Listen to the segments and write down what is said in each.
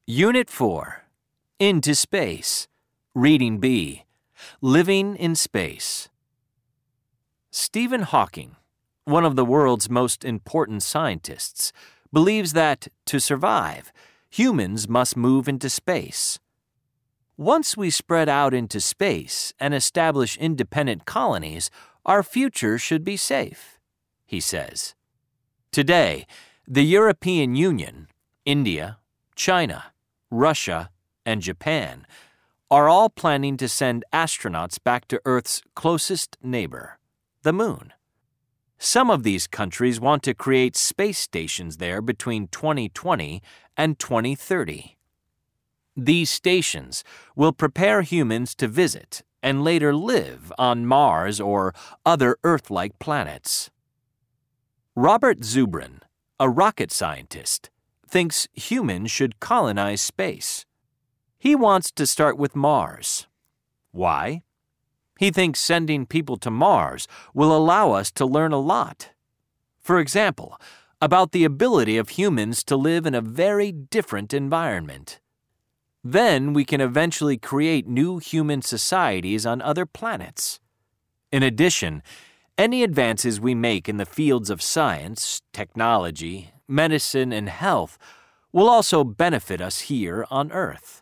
Unit 4. Into Space. Reading B. Living in Space. Stephen Hawking, one of the world's most important scientists, believes that, to survive, humans must move into space. Once we spread out into space and establish independent colonies, our future should be safe, he says. Today, the European Union, India, China, Russia, and Japan are all planning to send astronauts back to Earth's closest neighbor, the Moon. Some of these countries want to create space stations there between 2020 and 2030. These stations will prepare humans to visit and later live on Mars or other Earth-like planets. Robert Zubrin, a rocket scientist, thinks humans should colonize space. He wants to start with Mars. Why? He thinks sending people to Mars will allow us to learn a lot. For example, about the ability of humans to live in a very different environment. Then we can eventually create new human societies on other planets. In addition, any advances we make in the fields of science, technology, medicine, and health will also benefit us here on Earth.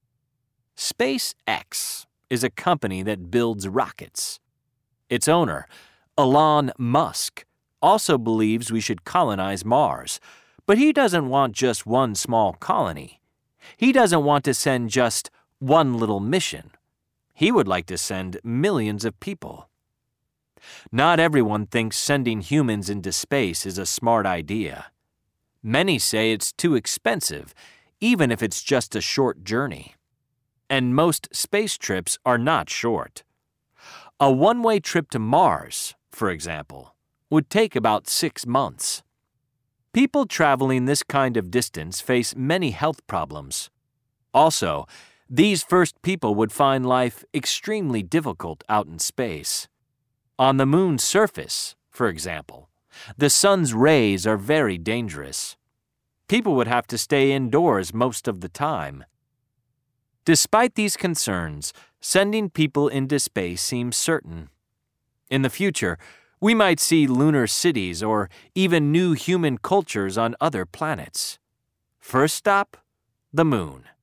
SpaceX is a company that builds rockets. Its owner, Elon Musk, also believes we should colonize Mars, but he doesn't want just one small colony. He doesn't want to send just one little mission. He would like to send millions of people. Not everyone thinks sending humans into space is a smart idea. Many say it's too expensive, even if it's just a short journey. And most space trips are not short. A one-way trip to Mars, for example, would take about 6 months. People traveling this kind of distance face many health problems. Also, these first people would find life extremely difficult out in space. On the moon's surface, for example, the sun's rays are very dangerous. People would have to stay indoors most of the time. Despite these concerns, sending people into space seems certain. In the future, we might see lunar cities or even new human cultures on other planets. First stop, the Moon.